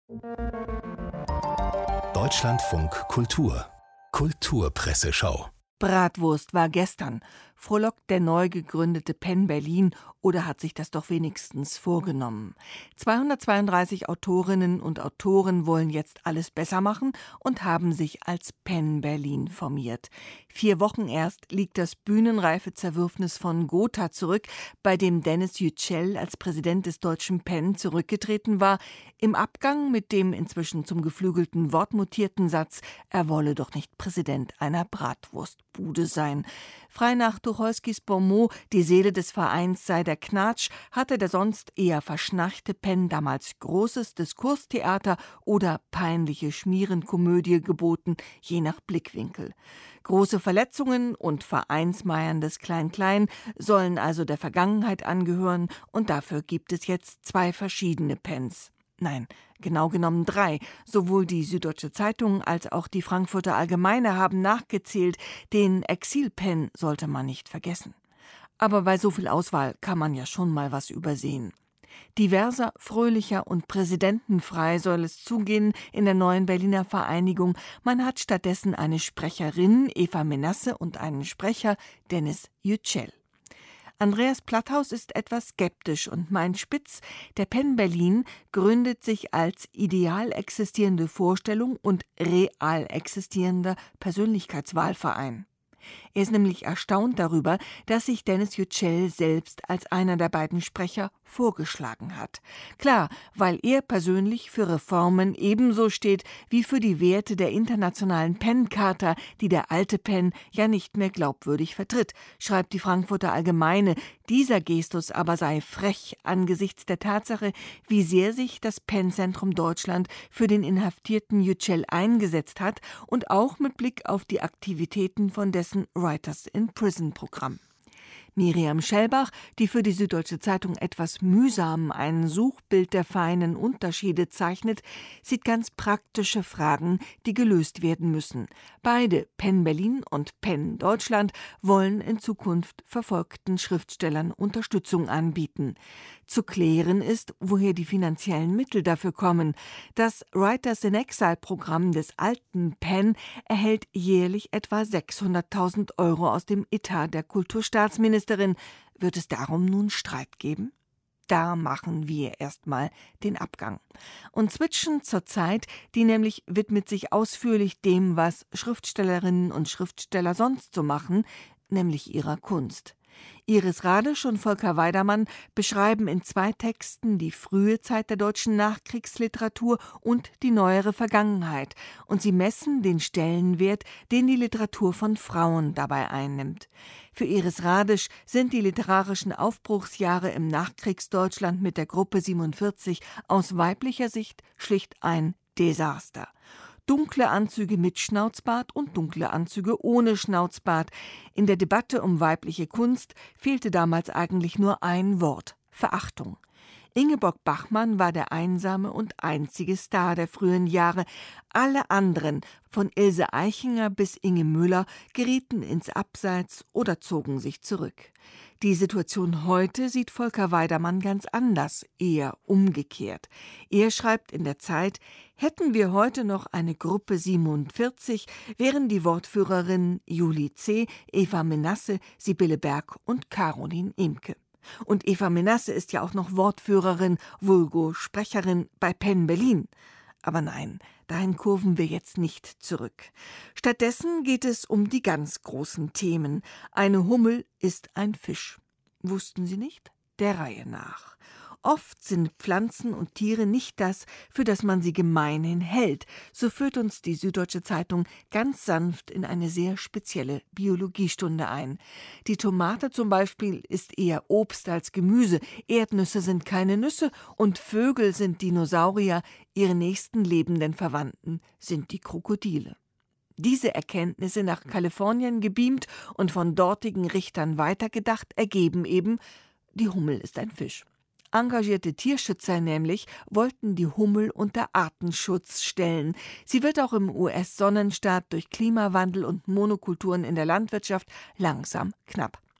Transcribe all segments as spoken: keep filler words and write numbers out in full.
Deutschlandfunk Kultur Kulturpresseschau. Bratwurst war gestern. Frohlockt der neu gegründete Penn Berlin oder hat sich das doch wenigstens vorgenommen? zweihundertzweiunddreißig Autorinnen und Autoren wollen jetzt alles besser machen und haben sich als Penn Berlin formiert. Vier Wochen erst liegt das bühnenreife Zerwürfnis von Gotha zurück, bei dem Dennis Yücel als Präsident des deutschen Penn zurückgetreten war, im Abgang mit dem inzwischen zum geflügelten Wort mutierten Satz, er wolle doch nicht Präsident einer Bratwurstbude sein. Frei nach Tucholskys Bonmot, die Seele des Vereins sei der Knatsch, hatte der sonst eher verschnarchte Penn damals großes Diskurstheater oder peinliche Schmierenkomödie geboten, je nach Blickwinkel. Große Verletzungen und vereinsmeierndes Klein-Klein sollen also der Vergangenheit angehören und dafür gibt es jetzt zwei verschiedene Penns. Nein, genau genommen drei. Sowohl die Süddeutsche Zeitung als auch die Frankfurter Allgemeine haben nachgezählt. Den Exil-Penn sollte man nicht vergessen. Aber bei so viel Auswahl kann man ja schon mal was übersehen. Diverser, fröhlicher und präsidentenfrei soll es zugehen in der neuen Berliner Vereinigung. Man hat stattdessen eine Sprecherin, Eva Menasse, und einen Sprecher, Dennis Yücel. Andreas Platthaus ist etwas skeptisch und meint spitz, der Penn Berlin gründet sich als ideal existierende Vorstellung und real existierender Persönlichkeitswahlverein. Er ist nämlich erstaunt darüber, dass sich Dennis Yücel selbst als einer der beiden Sprecher vorgeschlagen hat. Klar, weil er persönlich für Reformen ebenso steht wie für die Werte der internationalen Penn-Charta, die der alte Penn ja nicht mehr glaubwürdig vertritt, schreibt die Frankfurter Allgemeine. Dieser Gestus aber sei frech angesichts der Tatsache, wie sehr sich das Penn-Zentrum Deutschland für den inhaftierten Yücel eingesetzt hat und auch mit Blick auf die Aktivitäten von dessen Writers in Prison-Programm. Miriam Schellbach, die für die Süddeutsche Zeitung etwas mühsam ein Suchbild der feinen Unterschiede zeichnet, sieht ganz praktische Fragen, die gelöst werden müssen. Beide, Penn Berlin und Penn Deutschland, wollen in Zukunft verfolgten Schriftstellern Unterstützung anbieten. Zu klären ist, woher die finanziellen Mittel dafür kommen. Das Writers in Exile-Programm des alten Penn erhält jährlich etwa sechshunderttausend Euro aus dem Etat der Kulturstaatsministerin. Wird es darum nun Streit geben? Da machen wir erstmal den Abgang. Und switchen zur Zeit, die nämlich widmet sich ausführlich dem, was Schriftstellerinnen und Schriftsteller sonst so machen, nämlich ihrer Kunst. Iris Radisch und Volker Weidermann beschreiben in zwei Texten die frühe Zeit der deutschen Nachkriegsliteratur und die neuere Vergangenheit. Und sie messen den Stellenwert, den die Literatur von Frauen dabei einnimmt. Für Iris Radisch sind die literarischen Aufbruchsjahre im Nachkriegsdeutschland mit der Gruppe siebenundvierzig aus weiblicher Sicht schlicht ein Desaster. Dunkle Anzüge mit Schnauzbart und dunkle Anzüge ohne Schnauzbart. In der Debatte um weibliche Kunst fehlte damals eigentlich nur ein Wort: Verachtung. Ingeborg Bachmann war der einsame und einzige Star der frühen Jahre. Alle anderen, von Ilse Aichinger bis Inge Müller, gerieten ins Abseits oder zogen sich zurück. Die Situation heute sieht Volker Weidermann ganz anders, eher umgekehrt. Er schreibt in der Zeit: Hätten wir heute noch eine Gruppe siebenundvierzig, wären die Wortführerinnen Julie C., Eva Menasse, Sibylle Berg und Caroline Imke. Und Eva Menasse ist ja auch noch Wortführerin, vulgo Sprecherin bei Penn Berlin. Aber nein, dahin kurven wir jetzt nicht zurück. Stattdessen geht es um die ganz großen Themen. Eine Hummel ist ein Fisch. Wussten Sie nicht? Der Reihe nach. Oft sind Pflanzen und Tiere nicht das, für das man sie gemeinhin hält. So führt uns die Süddeutsche Zeitung ganz sanft in eine sehr spezielle Biologiestunde ein. Die Tomate zum Beispiel ist eher Obst als Gemüse, Erdnüsse sind keine Nüsse und Vögel sind Dinosaurier, ihre nächsten lebenden Verwandten sind die Krokodile. Diese Erkenntnisse nach Kalifornien gebeamt und von dortigen Richtern weitergedacht ergeben eben, die Hummel ist ein Fisch. Engagierte Tierschützer nämlich wollten die Hummel unter Artenschutz stellen. Sie wird auch im U S-Sonnenstaat durch Klimawandel und Monokulturen in der Landwirtschaft langsam knapp.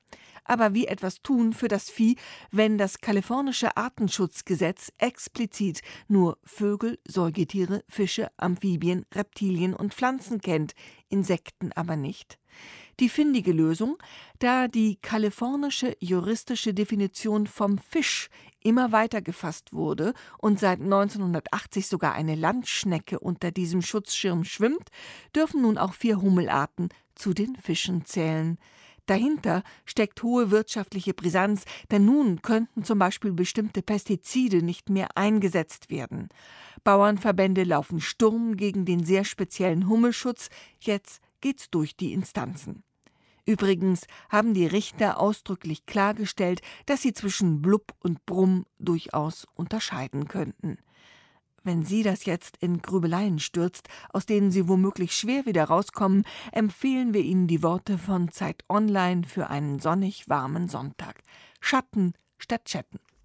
Aber wie etwas tun für das Vieh, wenn das kalifornische Artenschutzgesetz explizit nur Vögel, Säugetiere, Fische, Amphibien, Reptilien und Pflanzen kennt, Insekten aber nicht? Die findige Lösung, da die kalifornische juristische Definition vom Fisch immer weiter gefasst wurde und seit neunzehnhundertachtzig sogar eine Landschnecke unter diesem Schutzschirm schwimmt, dürfen nun auch vier Hummelarten zu den Fischen zählen. Dahinter steckt hohe wirtschaftliche Brisanz, denn nun könnten zum Beispiel bestimmte Pestizide nicht mehr eingesetzt werden. Bauernverbände laufen Sturm gegen den sehr speziellen Hummelschutz, jetzt geht's durch die Instanzen. Übrigens haben die Richter ausdrücklich klargestellt, dass sie zwischen Blub und Brumm durchaus unterscheiden könnten. Wenn Sie das jetzt in Grübeleien stürzt, aus denen Sie womöglich schwer wieder rauskommen, empfehlen wir Ihnen die Worte von Zeit Online für einen sonnig warmen Sonntag. Schatten statt Chatten.